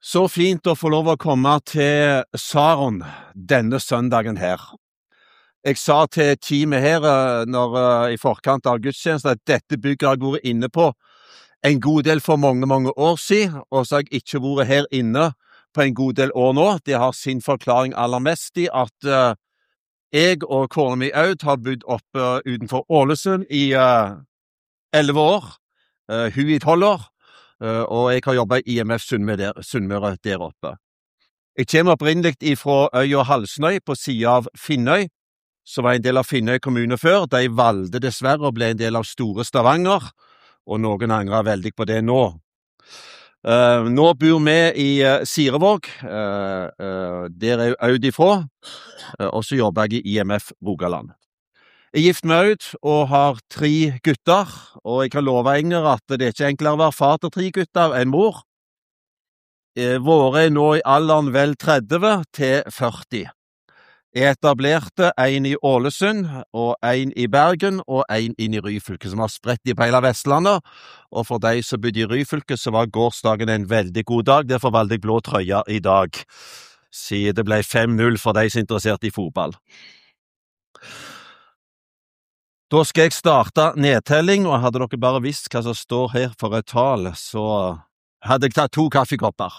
Så fint å få lov å komme til Saron denne søndagen her. Jeg sa til teamet her i forkant av gudstjenesten at dette bygget har jeg vært inne på en god del for mange år siden, og så har jeg ikke vært her inne på en god del år nå. Det har sin forklaring aller mest i at jeg og kona mi Aud har bodd oppe utenfor Ålesund i 11 år, hun i 12 år, og jeg har jobbet i IMF Sunnmøre der oppe. Jeg kommer opprinnelig fra øya Halsnøy på siden av Finnøy, som var en del av Finnøy kommune før. De valgte dessverre å bli en del av Store Stavanger, og noen angrer veldig på det nå. Nå bor vi i Sirevåg, der er Aud ifra, og så jobber jeg i IMF Rogaland. Jeg er gift med Aud og har 3 gutter, og jeg kan love Inger at det er ikke enklere å være far til 3 gutter enn mor. Våre er nå i alderen vel 30 til 40. Jeg etablerte en i Ålesund, og en i Bergen, og en inn i Ryfylke, som har spredt i på hele Vestlandet. Og for de som bodde i Ryfylke, så var gårsdagen en veldig god dag. Derfor valgte jeg blå trøye i dag, siden det ble 5-0 for de som er interessert i fotball. Da skal jeg starte nedtelling, og hadde dere bare visst hva som står her for et tall, så hadde jeg tatt 2 kaffekopper.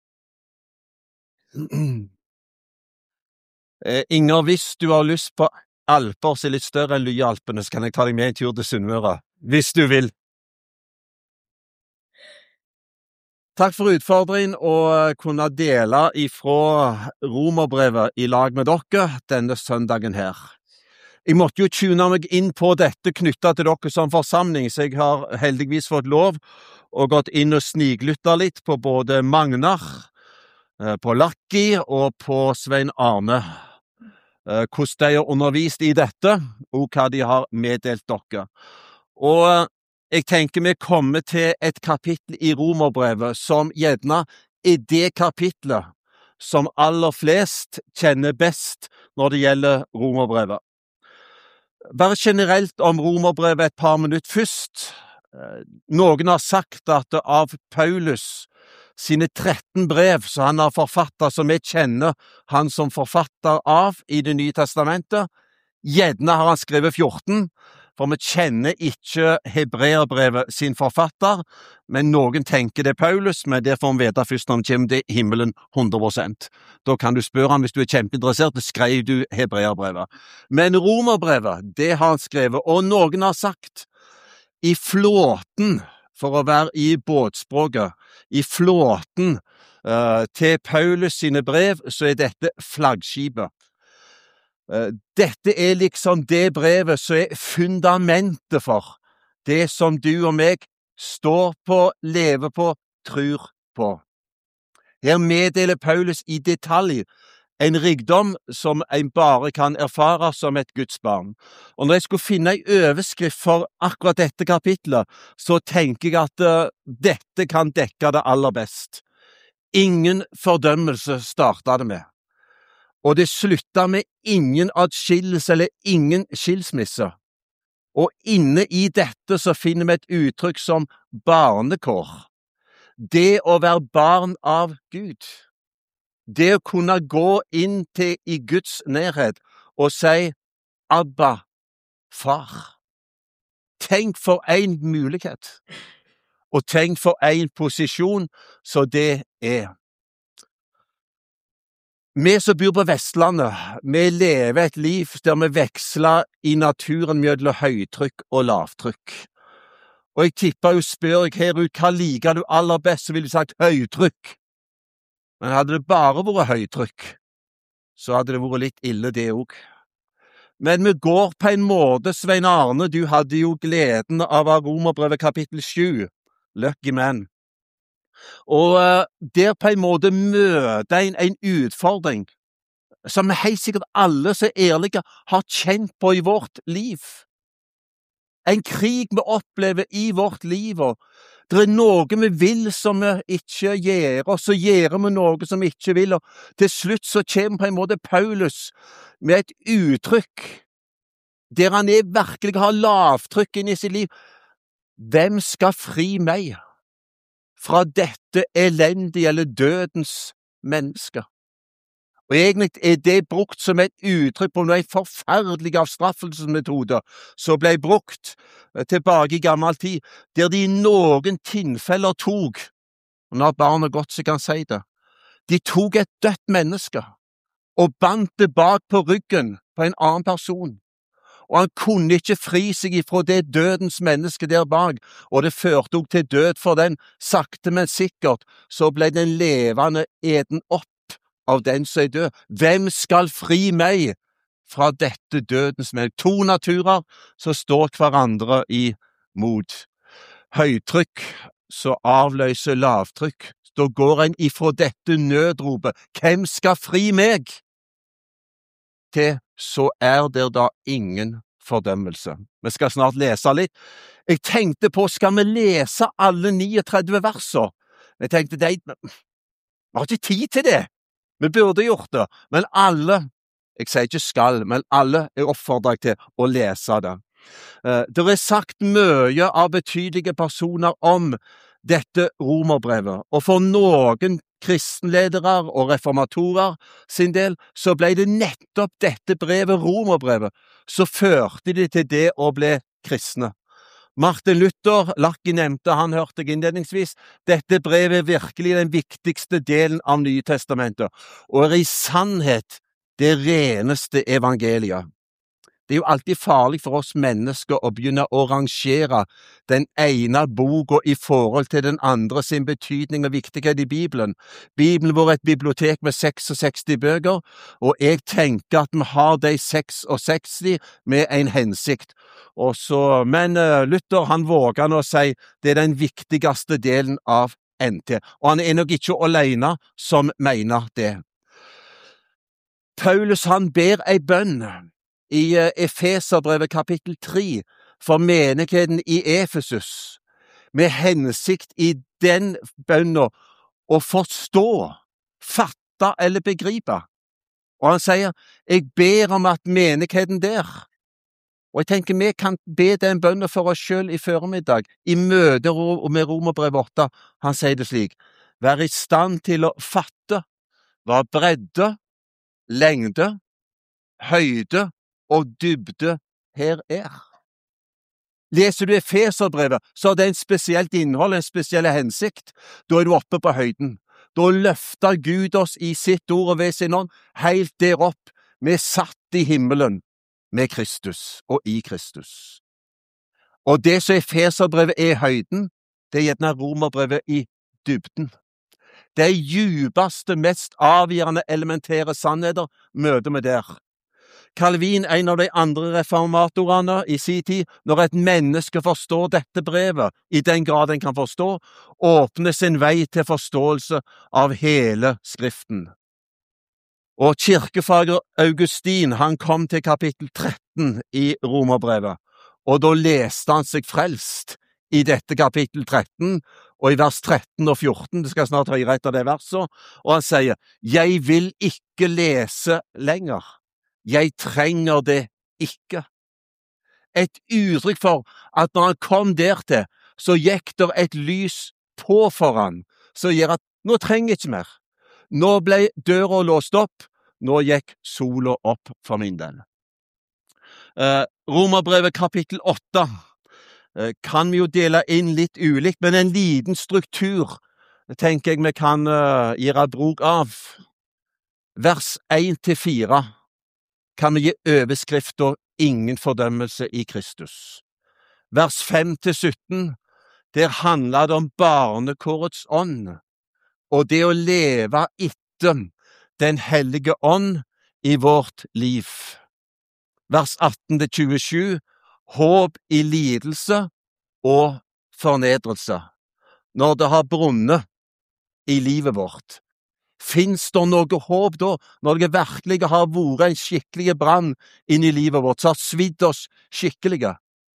Inger, hvis du har lyst på Alper som er litt større enn Lye-Alpene, så kan jeg ta deg med en tur til Sunnmøre, hvis du vil. Takk for utfordringen å kunne dele ifra Romerbrevet i lag med dere denne søndagen her. Jeg måtte jo tune meg inn på dette knyttet til dere som forsamling, så jeg har heldigvis fått lov og gått inn og sniklyttet litt på både Magnar, på Lakki og på Svein Arne. Hvordan de har undervist i dette, og hva de har meddelt dere. Og jeg tenker vi kommer til et kapittel i Romerbrevet som gjerne er det kapitlet som aller flest kjenner best når det gjelder Romerbrevet. Bare generelt om Romerbrevet et par minutter først. Noen har sagt at av Paulus sine 13 brev som han har forfattet, som vi kjenner han som forfatter av i Det nye testamentet, gjerne har han skrevet 14, for vi kjenner ikke Hebreerbrevet sin forfatter, men noen tenker det er Paulus, men det får vi vite først når vi kommer til himmelen 100%. Da kan du spørre han hvis du er kjempeinteressert, skrev du Hebreerbrevet. Men Romerbrevet, det har han skrevet, og noen har sagt i flåten, for å være i båtspråket, i flåten til Paulus sine brev, så er dette flaggskipet. Dette er liksom det brevet som er fundamentet for det som du og meg står på, lever på, tror på. Her meddeler Paulus i detalj en rikdom som en bare kan erfare som et Guds barn. Og når jeg skulle finne en overskrift for akkurat dette kapitlet, så tenker jeg at dette kan dekke det aller best. Ingen fordømmelse startet det med. Og det sluttet med ingen adskillelse eller ingen skilsmisse. Og inne i dette så finner vi et uttrykk som barnekår. Det å være barn av Gud. Det å kunne gå inn i Guds nærhet og si Abba, far. Tenk for en mulighet, og tenk for en posisjon, så det er. Vi som bor på Vestlandet, vi lever et liv der vi veksler i naturen mellom høytrykk og lavtrykk. Og jeg tipper jo spør jeg her ut, hva liker du aller best, så ville du sagt høytrykk. Men hadde det bare vært høytrykk, så hadde det vært litt ille det også. Men vi går på en måte, Svein Arne, du hadde jo gleden av Romerbrevet kapittel 7, Lucky Man. Og der på en måte møter en utfordring, som helt sikkert alle som er ærlige har kjent på i vårt liv. En krig vi opplever i vårt liv, og det er noe vi vil som vi ikke gjør, og så gjør vi noe som vi ikke vil, og til slutt så kommer på en måte Paulus med et uttrykk, der han virkelig har lavtrykk inn i sitt liv. Hvem skal fri meg fra dette elendige eller dødens menneske. Og egentlig det brukt som et uttrykk på en forferdelig avstraffelsesmetode som ble brukt tilbake i gammel tid, der de i noen tilfeller tok, og når barnet godt så kan si det, de tok et dødt menneske og bandt det bak på ryggen på en annen person. Og han kunne ikke fri seg ifra det dødens menneske der bak, og det førte også til død for den. Sakte, men sikkert, så ble den levende eten opp av den som er død. Hvem skal fri meg fra dette dødens menneske? To naturer som står hverandre imot. Høytrykk så avløser lavtrykk. Da går en ifra dette nødropet, hvem skal fri meg? Til så det da ingen fordømmelse. Vi skal snart lese litt. Jeg tenkte på, skal vi lese alle 39 verser? Jeg tenkte, vi har ikke tid til det. Vi burde gjort det, men alle, jeg sier ikke skal, men alle oppfordret til å lese det. Det sagt mye av betydelige personer om dette romerbrevet, og for noen kristenledere og reformatorer sin del, så ble det nettopp dette brevet, romerbrevet, så førte de til det å bli kristne. Martin Luther, Lacki nevnte, han hørte jeg innledningsvis, dette brevet virkelig den viktigste delen av Nye Testamentet, og i sannhet det reneste evangeliet. Det jo alltid farlig for oss mennesker å begynne å rangere den ene boka i forhold til den andre sin betydning og viktighet i Bibelen. Bibelen vår et bibliotek med 66 bøker, og jeg tenker at vi har de 66 med en hensikt. Men Luther han våger å si det den viktigste delen av NT, og han nok ikke alene som mener det. Paulus han ber ei bønn i Efeserbrevet kapittel 3 for menigheten i Efesus, med hensikt i den bønnen å forstå, fatte eller begripe. Og han sier, jeg ber om at menigheten der, og jeg tenker vi kan be den bønnen for oss selv i formiddag, i møte med Romerbrevet 8, han sier det slik, vær i stand til å fatte hva bredde, lengde, høyde og dybde her Leser du Efeserbrevet, så har det en spesielt innhold, en spesiell hensikt. Da du oppe på høyden. Da løfter Gud oss i sitt ord og ved sin ånd, helt der opp, vi satt i himmelen med Kristus og i Kristus. Og det som Efeserbrevet høyden, det gjerne Romerbrevet i dybden. De djupeste, mest avgjørende elementære sannheter møter vi der. Calvin, en av de andre reformatorene i sin tid, når et menneske forstår dette brevet, i den grad en kan forstå, åpner sin vei til forståelse av hele Skriften. Og kirkefader Augustin, han kom til kapittel 13 i Romerbrevet, og da leste han seg frelst i dette kapittel 13, og i vers 13 og 14, det skal snart høre etter det verset, og han sier, jeg vil ikke lese lenger. Jeg trenger det ikke. Et uttrykk for at når han kom dertil, så gikk der et lys på for han, som gjør at nå trenger jeg ikke mer. Nå ble døra låst opp, nå gikk sola opp for min del. Romerbrevet kapittel 8 kan vi jo dele inn litt ulikt, men en liten struktur tenker jeg vi kan gjøre bruk av. Vers 1-4 kan vi gi overskrift og ingen fordømmelse i Kristus. Vers 5-17, der handler det om barnekårets ånd, og det å leve etter den hellige ånd i vårt liv. Vers 18-27, håp i lidelse og fornedrelse. Når det har brunnet i livet vårt, finnes det noe håp da, når det virkelig har vært en skikkelig brann inn i livet vårt, så har svidd oss skikkelige?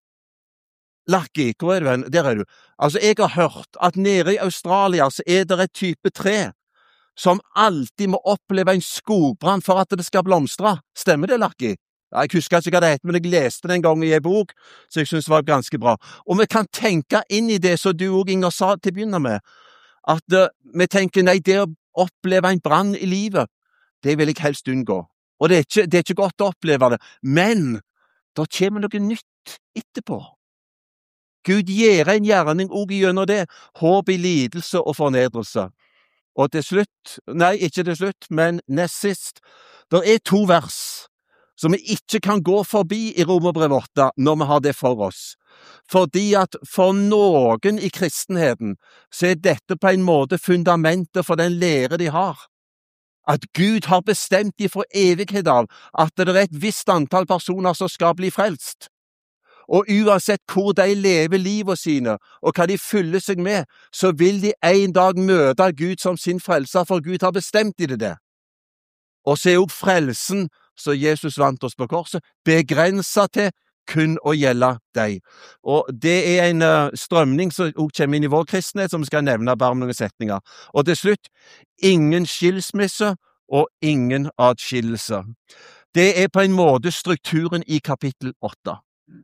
Lacki, hvor du hen? Der du. Altså, jeg har hørt at nede i Australia så det et type tre som alltid må oppleve en skogbrann for at det skal blomstre. Stemmer det, Lacki? Ja, jeg husker ikke hva det heter, men jeg leste det en gang i en bok, så jeg synes det var ganske bra. Og vi kan tenke inn i det, som du og Inger sa til å begynne med, at vi tenker, nei, det å oppleve en brann i livet, det vil jeg helst unngå. Og det er ikke godt å oppleve det, men det kommer noe nytt etterpå. Gud gjør en gjerning også gjennom det, håp i lidelse og fornedrelse. Og til slutt, nei, ikke til slutt, men nest sist, det er 2 vers som vi ikke kan gå forbi i Romerbrevet 8 når vi har det for oss. Fordi at for noen i kristenheten så er dette på en måte fundamentet for den lære de har. At Gud har bestemt ifra evighet av at det er et visst antall personer som skal bli frelst. Og uansett hvor de lever livet sine, og hva de fyller seg med, så vil de en dag møte Gud som sin frelser, for Gud har bestemt i det. Og så er jo frelsen, så Jesus vant oss på korset, begrenset til kun å gjelde deg. Og det er en strømning som også kommer inn i vår kristenhet, som vi skal nevne bare med noen setninger. Og til slutt, ingen skilsmisse og ingen adskillelse. Det er på en måte strukturen i kapittel 8.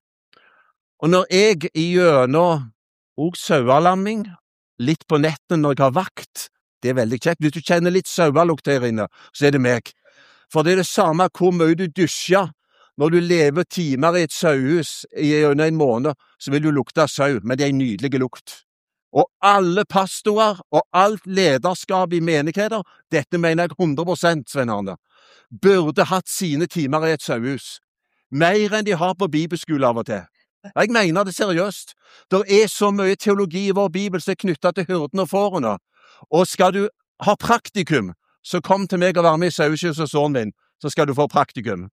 Og når jeg gjennom sauelamming, litt på netten når jeg har vakt, det er veldig kjekt. Hvis du kjenner litt sauelukt her inne, så er det meg. For det er det samme hvor mye du dusjer. Når du lever timer i et sauehus gjennom en måned, så vil du lukte sau, men det er en nydelig lukt. Og alle pastorer og alt lederskap i menigheter, dette mener jeg 100%, Svein Arne, burde hatt sine timer i et sauehus. Mer enn de har på bibelskole av og til. Jeg mener det seriøst. Det er så mye teologi i vår bibel som er knyttet til hyrden og fårene. Og skal du ha praktikum, så kom til meg og vær med i saueskyss og sånn din, så skal du få praktikum.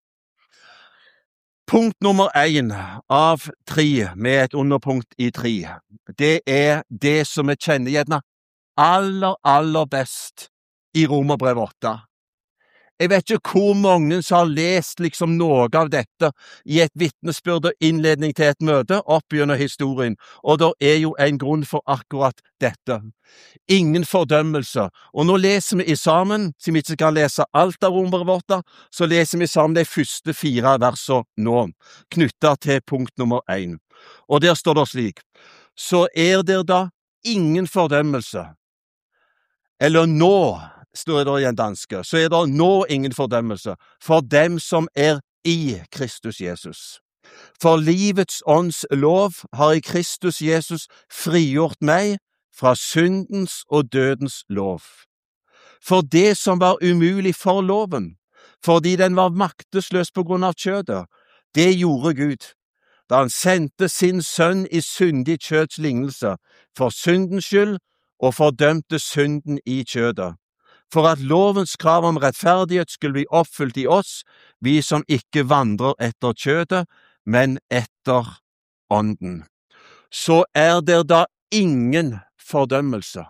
Punkt nummer 1 av 3, med et underpunkt i 3, det er det som vi kjenner gjerne aller best i Romerbrevet 8. Jeg vet ikke hvor mange som har lest liksom noe av dette i et vitnesbyrd og innledning til et møte opp gjennom historien, og det er jo en grunn for akkurat dette. Ingen fordømmelse. Og nå leser vi sammen, siden vi ikke kan lese alt av Romerbrevet 8, så leser vi sammen de første 4 versene nå, knyttet til punkt nummer 1. Og der står det slik: så er det da ingen fordømmelse, eller nå, står det i en danske, så er det nå ingen fordømmelse for dem som er i Kristus Jesus. For livets ånds lov har i Kristus Jesus frigjort meg fra syndens og dødens lov. For det som var umulig for loven, fordi den var maktesløs på grunn av kjødet, det gjorde Gud, da han sendte sin sønn i syndig kjøds lignelse, for syndens skyld, og fordømte synden i kjødet. For at lovens krav om rettferdighet skulle bli oppfylt i oss, vi som ikke vandrer etter kjødet, men etter ånden. Så er det da ingen fordømmelse.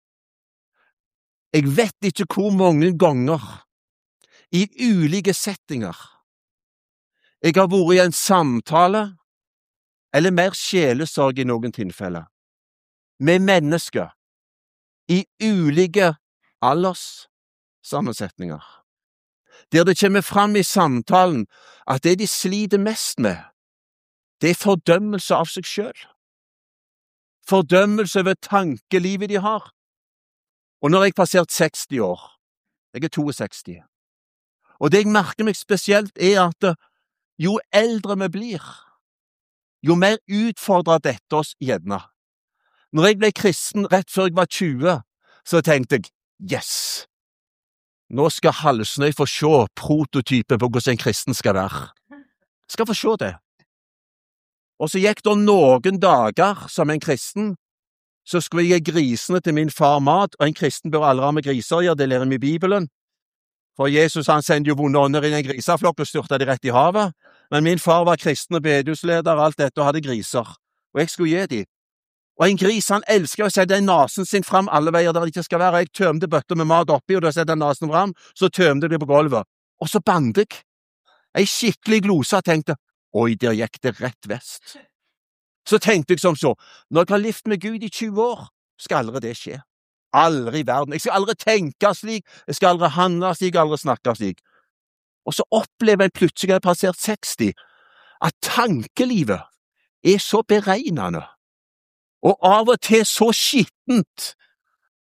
Jeg vet ikke hvor mange ganger, i ulike settinger, jeg har vært i en samtale, eller mer sjelesorg i noen tilfeller, med mennesker, i ulike alderssammensetninger, der det kommer fram i samtalen at det de sliter mest med, det er fordømmelse av seg selv. Fordømmelse over tankelivet de har. Og når jeg passert 60 år, jeg er 62, og det jeg merker meg spesielt er at jo eldre vi blir, jo mer utfordrer dette oss gjerne. Når jeg ble kristen rett før jeg var 20, så tenkte jeg, yes, nå skal Halsnøy få se prototypen på hvordan en kristen skal være. Skal få se det. Og så gikk det noen dager som en kristen, så skulle jeg gi grisene til min far mat, og en kristen bør aldri ha med griser gjøre, det lærer vi i Bibelen. For Jesus han sendte jo vonde ånder inn i en griseflokk og styrte de rett i havet. Men min far var kristen og bedehusleder og alt dette og hadde griser, og jeg skulle gi dem. Og en gris han elsker å sette nasen sin fram alle veier der det ikke skal være. Jeg tømte bøtter med mat oppi, og da setter jeg nasen fram, så tømte de på gulvet. Og så bandet jeg. En skikkelig glose og tenkte, oi, der gikk det rett vest. Så tenkte jeg som så, når jeg har levd med Gud i 20 år, skal aldri det skje. Aldri i verden. Jeg skal aldri tenke slik, jeg skal aldri handle slik, aldri snakke slik. Og så opplever jeg plutselig, jeg har passert 60, at tankelivet er så beregnende, og av og til så skittent,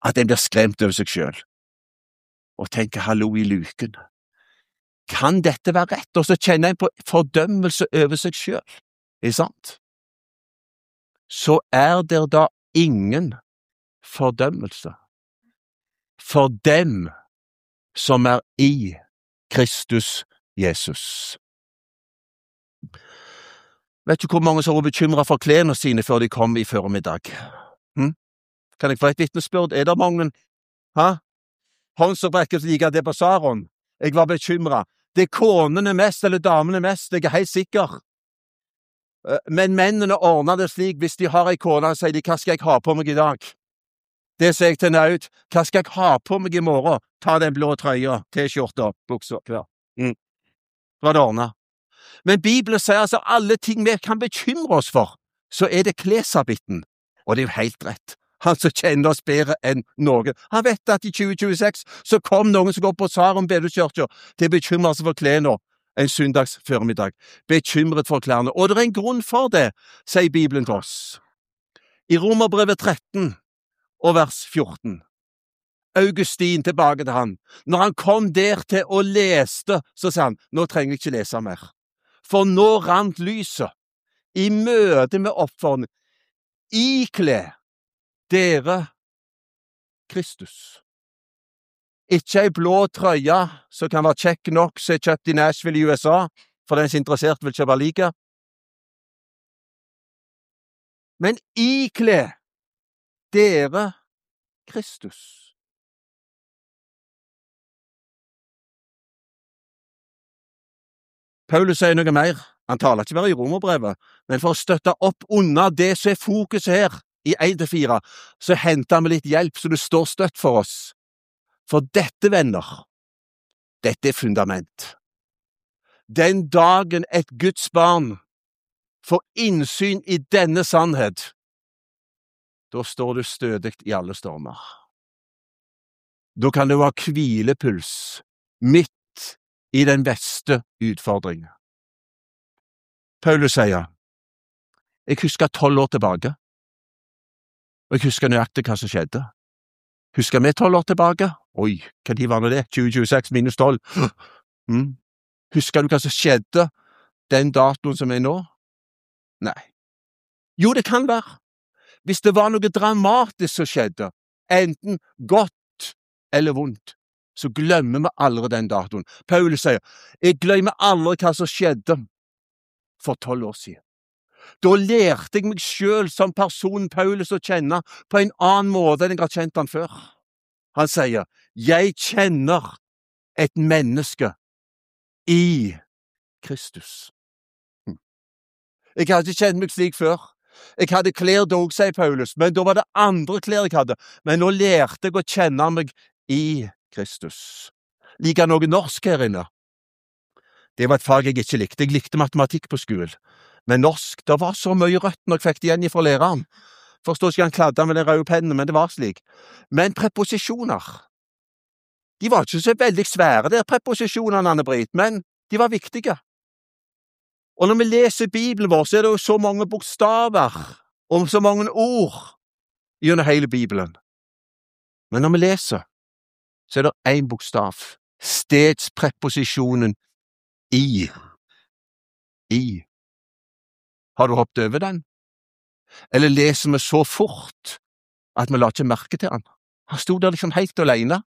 at en blir skremt over seg selv, og tenker hallo i luken. Kan dette være rett? Og så kjenner en på fordømmelse over seg selv, ikke sant? Så det da ingen fordømmelse for dem som i Kristus Jesus. Vet du hvor mange som var bekymret for klærne sine før de kom i formiddag? Kan jeg få et vitnesbyrd? Det mange? Håndsopprekket liker det på Saron. Jeg var bekymret. Det konene mest, eller damene mest, jeg helt sikker. Men mennene ordner det slik, hvis de har en kone, sier de, hva skal jeg ha på meg i dag? Det sier jeg til henne ut, hva skal jeg ha på meg i morgen? Ta den blå trøya, t-skjorta, bukser, hver. Hva det ordner. Men Bibelen sier altså alle ting vi kan bekymre oss for, så det kleshabitten, og det jo helt rett. Han som kjenner oss bedre enn noen. Han vet at i 2026 så kom noen som går på Saron Bedekirke til å bekymre seg for klærne en søndags formiddag. Bekymret for klærne. Og det en grunn for det, sier Bibelen til oss. I Romerbrevet 13 og vers 14. Augustin tilbake til han. Når han kom der til å leste, så sa han, nå trenger jeg ikke lese mer. For nå rant lyset i møte med oppfordringen. Ikle dere Kristus. Ikke ei blå trøye som kan være kjekk nok som kjøpt i Nashville i USA, for den som er interessert vil kjøpe like. Men ikle dere Kristus. Paulus sier noe mer. Han taler ikke bare i Romerbrevet, men for å støtte opp under det som fokuset her, i 1-4, så henter vi litt hjelp, så det står støtt for oss. For dette, venner, dette fundament. Den dagen et Guds barn får innsyn i denne sannhet, da står du stødig i alle stormer. Da kan du ha hvilepuls midt i den beste utfordringen. Paulus sier, jeg husker 12 år tilbake, og jeg husker nøyaktig hva som skjedde. Husker vi 12 år tilbake? Oi, hva de var det? 2026 minus 12. Husker du hva som skjedde den datoen som nå? Nei. Jo, det kan være. Hvis det var noe dramatisk som skjedde, enten godt eller vondt, så glemmer vi aldri den datoen. Paulus sier, jeg glemmer aldri hva som skjedde for 12 år siden. Da lærte jeg meg selv som person Paulus å kjenne på en annen måte enn jeg har kjent han før. Han sier, jeg kjenner et menneske i Kristus. Jeg hadde ikke kjent meg slik før. Jeg hadde klær dog, sier Paulus, men da var det andre klær jeg hadde. Men nå lærte jeg å kjenne meg i Kristus. Liker noe norsk her inne? Det var et fag jeg ikke likte. Jeg likte matematikk på skolen. Men norsk, det var så mye rødt når jeg fikk det igjen ifra læreren. Forstår ikke han kladde med den røde pennen, men det var slik. Men preposisjoner, de var ikke så veldig svære der, preposisjonene, Anne-Britt, men de var viktige. Og når vi leser Bibelen vår, så det jo så mange bokstaver, og så mange ord, gjennom hele Bibelen. Men når vi leser, så det en bokstav, stedspreposisjonen i. Har du hoppet over den? Eller leser vi så fort at vi la ikke merke til han? Han stod der liksom helt alene.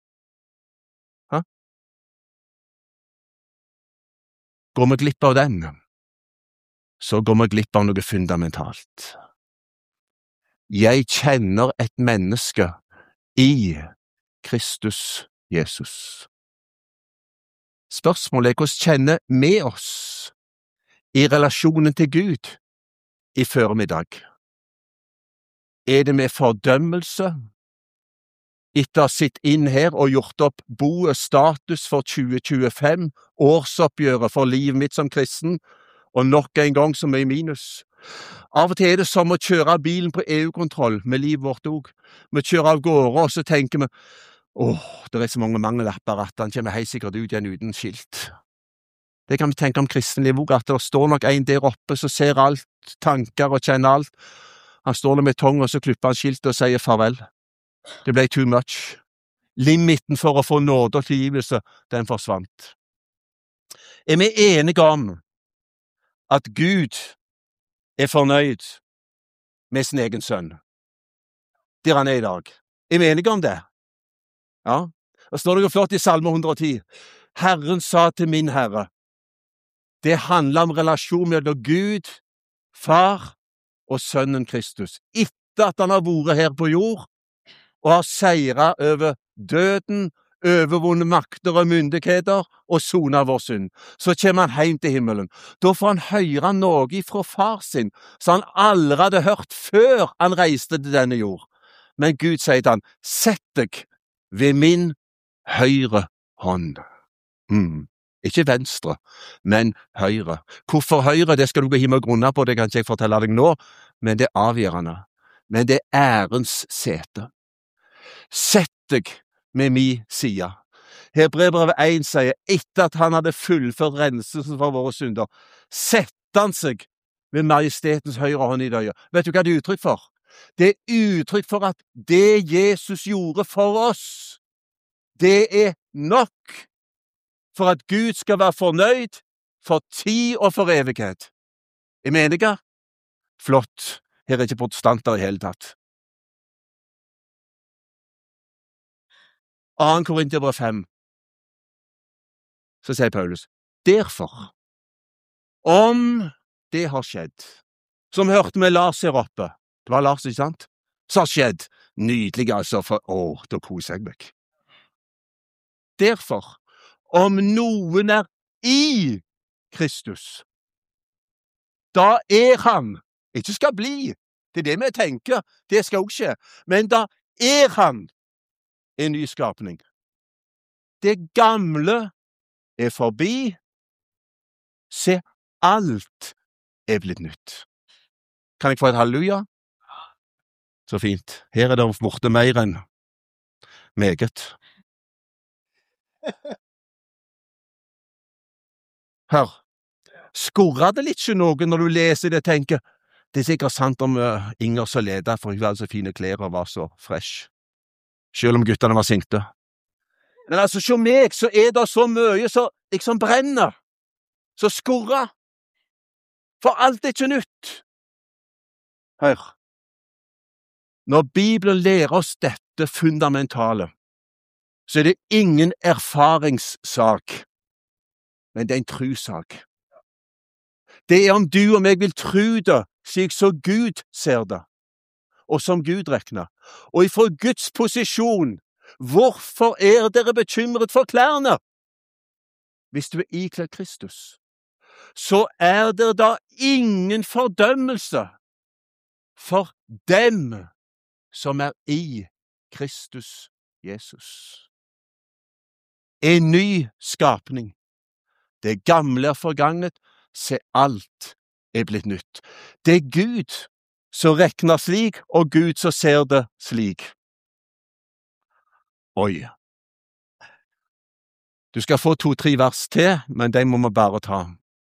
Går vi glipp av den, så går vi glipp av noe fundamentalt. Jeg kjenner et menneske i Kristus Jesus. Spørsmålet hvordan kjenner vi oss i relasjonen til Gud i formiddag? Det med fordømmelse, etter å ha sitt inn her og gjort opp bo og status for 2025, årsoppgjøret for livet mitt som kristen, og nok en gang så mye minus. Av og til det som å kjøre bilen på EU-kontroll med livet vårt også. Vi kjører av gårde, og så tenker vi, det så mange mangellapper at han kommer helt sikkert ut igjen uten skilt. Det kan vi tenke om kristenlivet også, at det står nok en der oppe som ser alt, tanker og kjenner alt. Han står der med tong, og så klipper han skiltet og sier farvel. Det ble too much. Limiten for å få nåde og tilgivelse, den forsvant. Er vi enige om at Gud er fornøyd med sin egen sønn, der han er i dag? Er vi enige om det? Ja. Og står det jo flott i Salme 110. Herren sa til min Herre. Det handler om relasjon mellom Gud, Far og Sønnen Kristus. Etter at han har vært her på jord, og har seiret over døden, overvunnet makter og myndigheter, og sonet vår synd. Så kommer han hjem til himmelen. Da får han høre noe fra far sin, som han aldri hadde hørt før han reiste til denne jord. Men Gud sier til han, sett deg ved min høyre hånd. Ikke venstre, men høyre. Hvorfor høyre, det skal du gå hjem og grunne på, det kan ikke jeg fortelle deg nå, men det er avgjørende. Men det er ærens sete. Sett deg med min side. Hebreerbrevet 1 sier, etter at han hadde fullført renselsen for våre synder, sette han seg ved majestetens høyre hånd i døya. Vet du hva det er uttrykk for? Det er uttrykk for at det Jesus gjorde for oss, det er nok for at Gud skal være fornøyd for tid og for evighet. Er vi enige? Flott. Her er ikke protestanter i hele tatt. 2. Korinterbrev 5. Så sier Paulus, derfor, om det har skjedd, som hørte med Lars her oppe, det var Lars, ikke sant? Så har skjedd, nydelig altså, for da koser jeg meg. Derfor, om noen er i Kristus, da er han, ikke skal bli, det er det vi tenker, det skal også skje, men da er han en ny skapning. Det gamle er forbi, se, alt er blitt nytt. Kan jeg få et halleluja? Så fint. Her er det borte mer enn meget. Hør, skurrer det litt ikke noe når du leser det og tenker, det er sikkert sant om Inger så leder, for hun hadde så fine klær og var så fresh. Selv om gutterne var sinte. Men altså, som meg, så er det så mye som liksom brenner, så skurrer. For alt er ikke nytt. Hør. Når Bibelen lærer oss dette fundamentale, så er det ingen erfaringssak, men det er en trusak. Det er om du og meg vil tro det, slik så Gud ser det, og som Gud regner. Og ifra Guds posisjon, hvorfor er dere bekymret for klærne? Hvis du er ikledd Kristus, så er det da ingen fordømmelse for dem som er i Kristus Jesus. En ny skapning. Det gamle er forganget, se alt er blitt nytt. Det er Gud som regner slik, og Gud som ser det slik. Oi. Du skal få 2-3 vers til, men de må vi bare ta.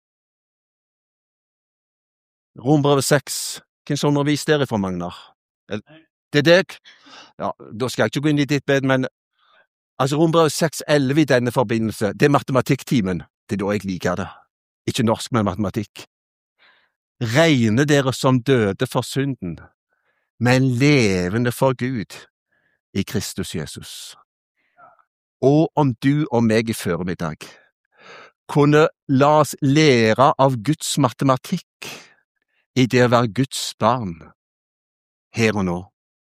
Rombrevet 6. Hvem som underviser dere for, Magnar? Det er deg? Ja, da skal jeg ikke gå inn i ditt bed, men altså Rombrevet 6,11 i denne forbindelse, det er matematikktimen. Det er da jeg liker det. Ikke norsk, men matematikk. Regne dere som døde for synden, men levende for Gud i Kristus Jesus. Og om du og meg i formiddag kunne la oss lære av Guds matematikk i det å være Guds barn her og nå.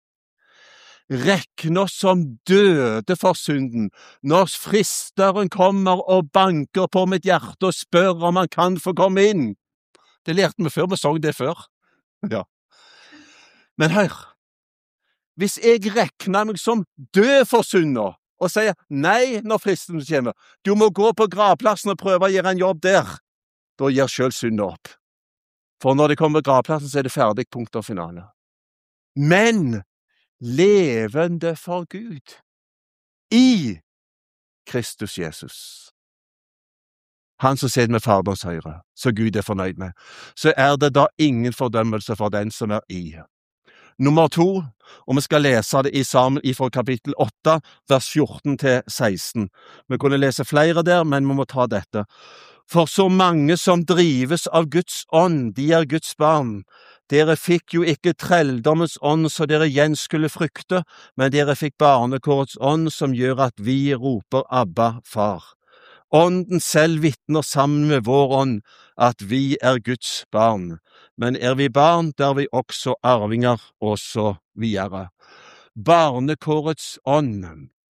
Rekne oss som døde for synden når fristeren kommer og banker på mitt hjerte og spør om han kan få komme inn. Det lærte vi før, vi sang det før. Ja. Men hør, hvis jeg rekner meg som død for synden og sier nei når fristen kommer, du må gå på gravplassen og prøve å gjøre en jobb der, da gir selv synden opp. For når det kommer på gravplassen, så er det ferdig, punkt og finale. Men levende for Gud i Kristus Jesus. Han som sitter med Faderens høyre, så Gud er fornøyd med, så er det da ingen fordømmelse for den som er i. Nummer 2, og vi skal lese det sammen fra kapittel 8, vers 14 til 16. Vi kunne lese flere der, men vi må ta dette. For så mange som drives av Guds ånd, de er Guds barn. Dere fikk jo ikke trelldommens ånd så dere igjen skulle frykte, men dere fikk barnekårets ånd som gjør at vi roper Abba, far. Ånden selv vitner sammen med vår ånd at vi er Guds barn. Men er vi barn, da er vi også arvinger, og så videre. Barnekårets ånd.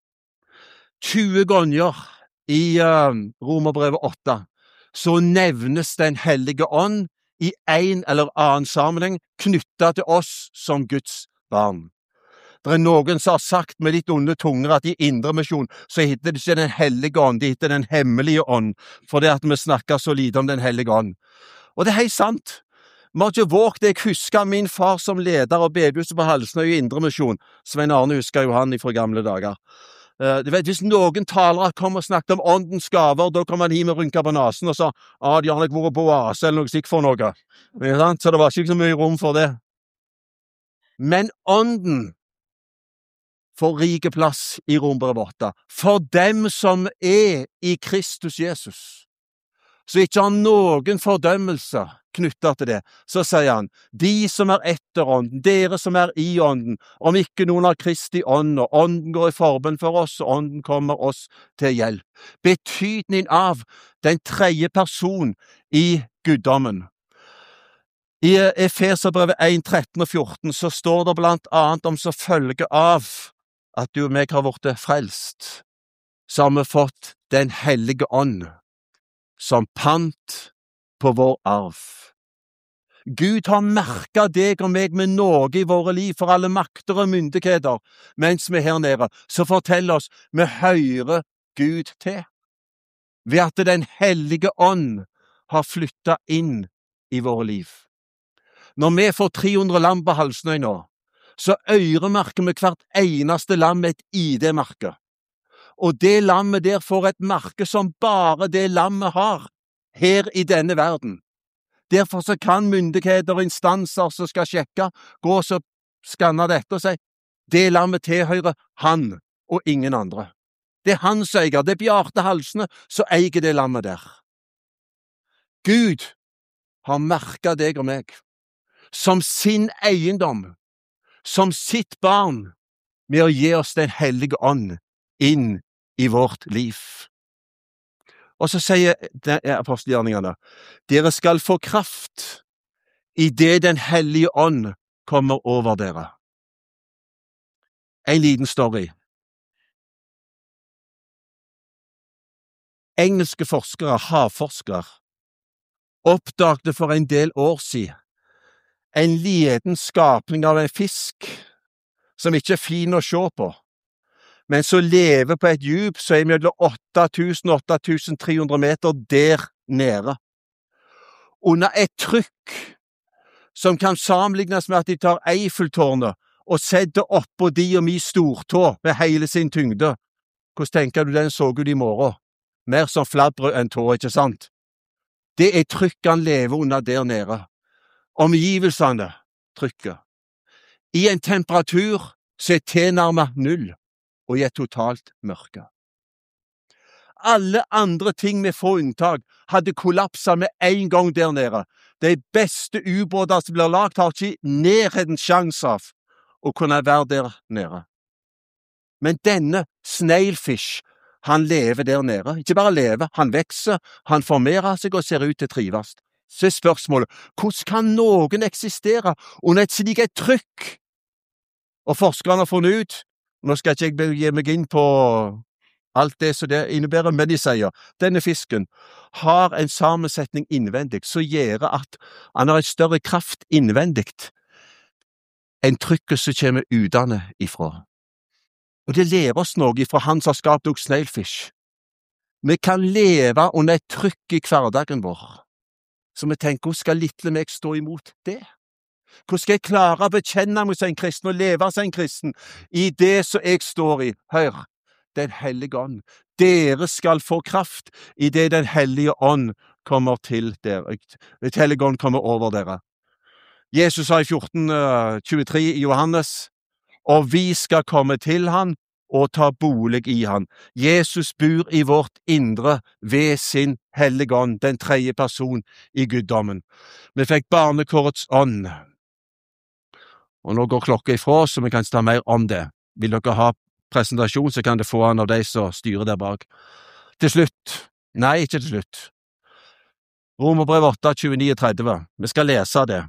20 ganger i Romerbrevet 8 så nevnes Den hellige ånd i en eller annen sammenheng knyttet til oss som Guds barn. Det er noen som har sagt med litt onde tunger at i Indremisjon så heter det ikke Den hellige ånd, det heter Den hemmelige ånd, for det at vi snakker så lite om Den hellige ånd. Og det er helt sant. Vi har ikke våget. Jeg husker min far som leder av bedehuset på Halsnøy i Indremisjon. Svein Arne husker jo han fra gamle dager. Du vet, hvis noen talere kom og snakket om åndens gaver, da kom han hjem og rynket på nasen og sa de har nok vært på oase eller noe sikkert for noe. Så det var ikke så mye rom for det. Men ånden får rike plass i Romerbrevet 8 for dem som er i Kristus Jesus. Så ikke har noen fordømmelse knyttet til det. Så sier han, de som er etter ånden, dere som er i ånden, om ikke noen har Kristi ånd, og ånden går i forbønn for oss, og ånden kommer oss til hjelp. Betydning av den tredje person i guddommen. I Efeserbrevet 1, 13 og 14 så står det blant annet om så følge av at du og meg har vært frelst, så har vi fått Den hellige ånd som pant på vår arv. Gud har merket deg og meg med noe i våre liv for alle makter og myndigheter, mens vi er her nede, så fortell oss, vi hører Gud til, ved at Den hellige ånd har flyttet inn i våre liv. Når vi får 300 lam på Halsnøy nå, så øremerker vi hvert eneste lam med et ID-merke. Og det lammet der får et merke som bare det lammet har her i denne verden. Derfor så kan myndigheter og instanser som skal sjekke, gå og skanne dette og si, det lammet tilhører han og ingen andre. Det er hans eier, det er Bjarte Halsene som eier det lammet der. Gud har merket deg og meg som sin eiendom, som sitt barn, med å gi oss Den hellige ånd inn i vårt liv. Og så sier apostelgjerningene, dere skal få kraft i det Den hellige ånd kommer over dere. En liten story. Engelske forskere, havforskere, oppdagte for en del år siden en liten skapning av en fisk som ikke er fin å se på, men som lever på et djup som er mellom 8.000–8.300 meter der nede. Under et trykk som kan sammenlignes med at de tar Eiffeltårnet og setter oppå de og mi stortå med hele sin tyngde. Hvordan tenker du den så ut i morgen? Mer som fladbrød enn tå, ikke sant? Det er trykket han lever under der nede. Omgivelsene trykket. I en temperatur som er tilnærmet 0, og i et totalt mørke. Alle andre ting med få unntak hadde kollapset med en gang der nede. De beste ubåter som blir lagt har ikke nærheten sjanse av å kunne være der nede. Men denne snailfish, han lever der nede. Ikke bare lever, han vekser, han formerer seg og ser ut til trives. Så er spørsmålet, hvordan kan noen eksistere under et slikt trykk? Og forskerne har funnet ut, nå skal ikke jeg begi meg inn på alt det som det innebærer, men de sier, denne fisken har en sammensetning innvendig som gjør at han har en større kraft innvendig enn trykket som kommer utane ifra. Og det lærer oss noe ifra han som har skapt også snailfish. Vi kan leve under et trykk i hverdagen vår. Så vi tenker, hvordan skal lille meg stå imot det? Hvordan skal jeg klare å bekjenne meg som en kristen og leve som en kristen i det som jeg står i? Hør, Den hellige ånd. Dere skal få kraft i det Den hellige ånd kommer til dere. Den hellige ånd kommer over dere. Jesus sa i 14:23 i Johannes, og vi skal komme til han og ta bolig i han. Jesus bor i vårt indre ved sin hellige ånd, den tredje person i guddommen. Vi fikk barnekårets ånd. Og nå går klokka ifra oss, så vi kan ta mer om det. Vil dere ha presentasjon, så kan det få han av de som styrer der bak. Til slutt, nei, ikke til slutt, Romerbrev 8, 29-30. Vi skal lese det.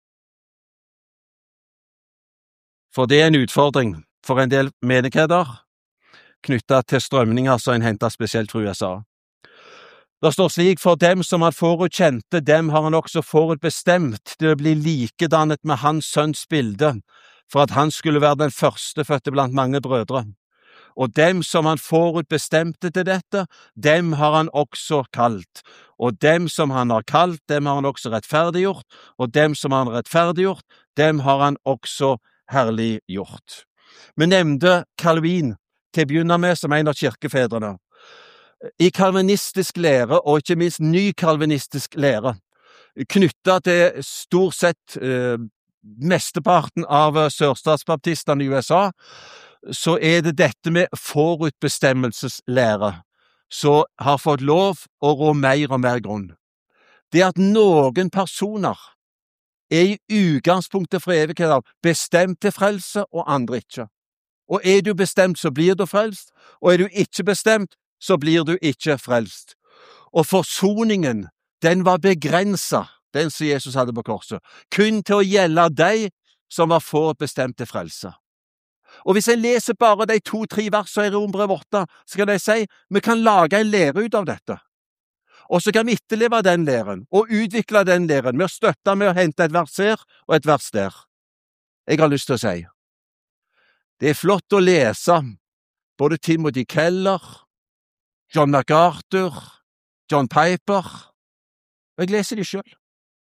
For det er en utfordring for en del menigheter knyttet til strømninger som en hentet spesielt fra USA. Det står slik, for dem som han forutkjente, dem har han også forutbestemt til å bli likedannet med hans sønns bilde, for at han skulle være den førstefødte blant mange brødre. Og dem som han forutbestemte til dette, dem har han også kalt. Og dem som han har kalt, dem har han også rettferdiggjort, og dem som han har rettferdiggjort, dem har han også herliggjort. Vi nevnte Calvin til å begynne med som en av kirkefedrene. I kalvinistisk lære, og ikke minst ny kalvinistisk lære, knyttet til stort sett mesteparten av sørstatsbaptistene i USA, så er det dette med forutbestemmelseslære som har fått lov å rå mer og mer grunn. Det at noen personer er i utgangspunktet for evighet bestemt til frelse, og andre ikke. Og er du bestemt, så blir du frelst, og er du ikke bestemt, så blir du ikke frelst. Og forsoningen, den var begrenset, den som Jesus hadde på korset, kun til å gjelde deg som var forutbestemt til frelse. Og hvis jeg leser bare de 2-3 versene i Romerbrev 8, så kan jeg si, vi kan lage en lære ut av dette. Og så kan vi etterleve den læren, og utvikle den læren, med å støtte med å hente et vers her og et vers der. Jeg har lyst til å si, det er flott å lese både Timothy Keller, John MacArthur, John Piper, og jeg leser de selv.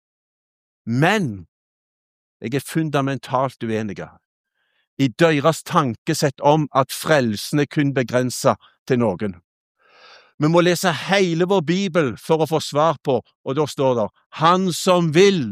Men jeg er fundamentalt uenig i deres tankesett om at frelsen er kun begrenset til noen. Vi må lese hele vår Bibel for å få svar på, og da står det, han som vil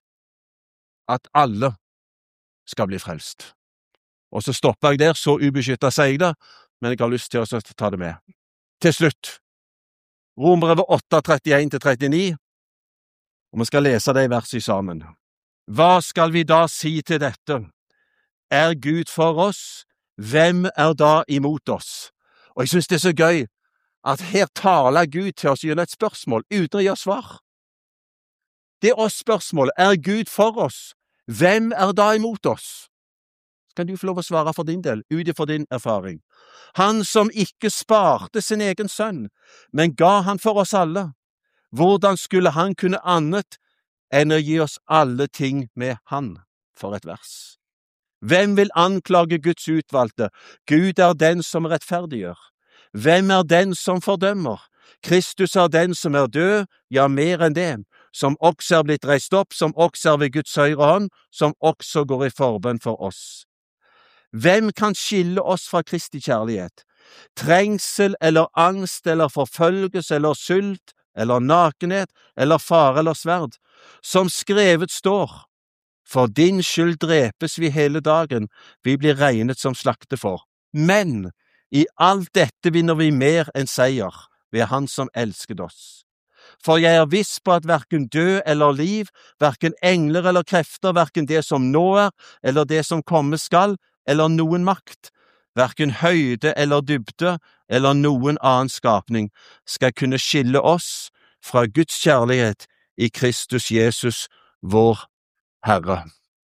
at alle skal bli frelst. Og så stopper jeg der, så ubeskyttet sier jeg det, men jeg har lyst til å ta det med. Til slutt, Romerbrevet 8, 31-39, og vi skal lese det i verset sammen. Hva skal vi da si til dette? Er Gud for oss? Hvem er da imot oss? Og jeg synes det er så gøy at her taler Gud til oss gjennom et spørsmål uten å gi oss svar. Det er oss spørsmålet. Er Gud for oss? Hvem er da imot oss? Kan du få lov å svare for din del, ut ifra din erfaring. Han som ikke sparte sin egen sønn, men ga han for oss alle. Hvordan skulle han kunne annet enn å gi oss alle ting med han? For et vers. Hvem vil anklage Guds utvalgte? Gud er den som rettferdiggjør. Hvem er den som fordømmer? Kristus er den som er død, ja, mer enn det, som også er blitt reist opp, som også er ved Guds høyre hånd, som også går i forbønn for oss. Hvem kan skille oss fra Kristi kjærlighet? Trengsel eller angst eller forfølgelse eller sult eller nakenhet eller fare eller sverd? Som skrevet står, for din skyld drepes vi hele dagen, vi blir regnet som slaktefor. Men i alt dette vinner vi mer enn seier ved Han som elsket oss. For jeg er viss på at hverken død eller liv, hverken engler eller krefter, hverken det som nå er, eller det som komme skal, eller noen makt, hverken høyde eller dybde, eller noen annen skapning, skal kunne skille oss fra Guds kjærlighet i Kristus Jesus, vår Herre.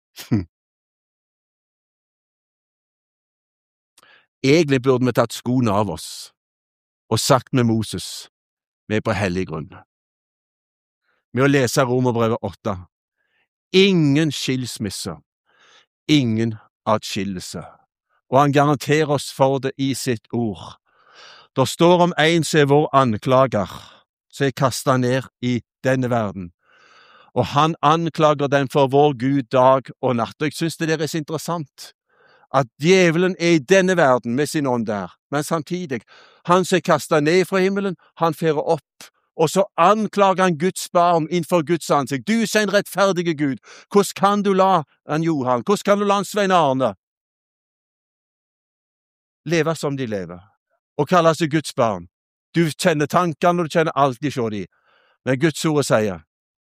Egentlig burde vi tatt skoene av oss og sagt med Moses, vi er på hellig grunn. Med å lese Romerbrevet 8. Ingen skilsmisse, ingen atskillelse. Og han garanterer oss for det i sitt ord. Det står om en som er vår anklager, som er kastet ned i denne verden. Og han anklager den for vår Gud dag og natt. Og jeg synes det er så interessant at djevelen er i denne verden med sin ånd der, men samtidig, han som er kastet ned fra himmelen, han fører opp og så anklager han Guds barn innenfor Guds ansikt. Du er en rettferdige Gud. Hvordan kan du la en Johan, hvordan kan du la en Svein Arne leve som de lever, og kalle seg Guds barn? Du kjenner tankene, og du kjenner alt de ser de. Men Guds ord sier,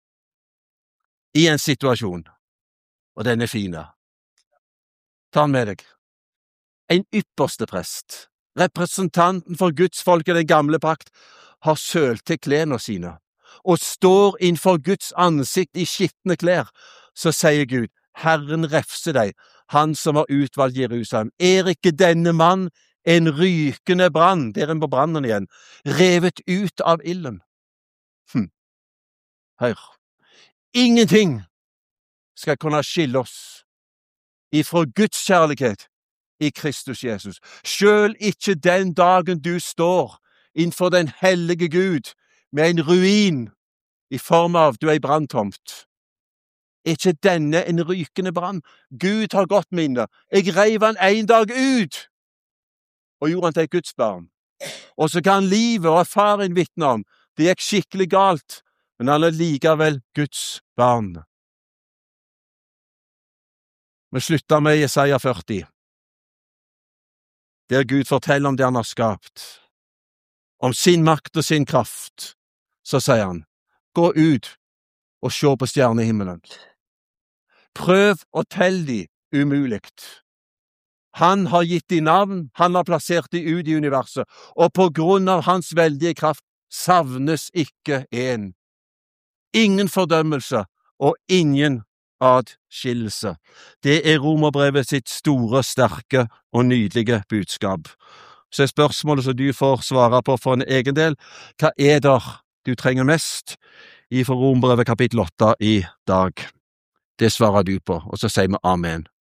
i en situasjon, og den er fine, ta den med deg. En ypperste prest, representanten for Guds folk i den gamle pakt, har sølt til klærne sine, og står innenfor Guds ansikt i skittende klær. Så sier Gud, Herren refser deg, han som har utvalgt Jerusalem. Er ikke denne mann en rykende brann, der en på brannen igjen, revet ut av ilden? Hør, ingenting skal kunne skille oss ifra Guds kjærlighet i Kristus Jesus. Selv ikke den dagen du står innenfor den hellige Gud med en ruin i form av du er i branntomt. Er ikke denne en rykende brann? Gud har godt minne. Jeg reiv han en dag ut og gjorde han til et Guds barn. Og så kan livet og erfaring vitne om det gikk skikkelig galt, men han er likevel Guds barn. Vi slutter med Jesaja 40, der Gud forteller om det han har skapt, om sin makt og sin kraft. Så sier han, gå ut og se på stjernehimmelen. Prøv å telle de umuligt. Han har gitt de navn, han har plassert de ut i universet, og på grunn av hans veldige kraft savnes ikke en. Ingen fordømmelse og ingen adskillelse. Det er Romerbrevet sitt store, sterke og nydelige budskap. Så er spørsmålet som du får svare på for en egen del, hva er det du trenger mest i Romerbrevet kapittel 8 i dag? Det svarer du på, og så sier vi amen.